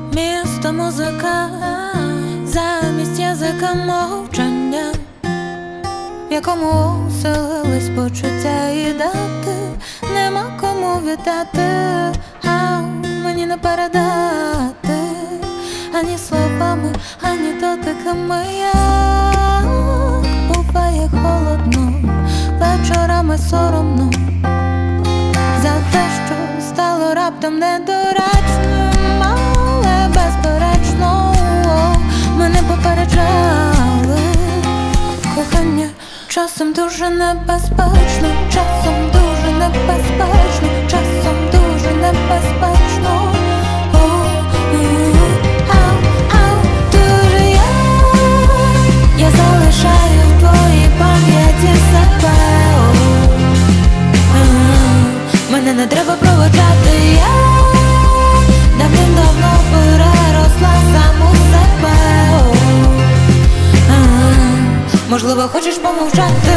Місто музика, замість язика мовчання, в якому селились почуття і дати. Нема кому віддати, а мені не передати ані словами, ані дотиками. Як буває холодно, вечорами соромно за те, що стало раптом недоречним. Але безперечно мене попереджали. Кохання часом дуже небезпечно, часом дуже небезпечно, часом дуже небезпечно. Дуже я залишаю в твоїй пам'яті себе. Мене не треба проводжати, я давним-давно переросла саму себе. Можливо, хочеш помовчати.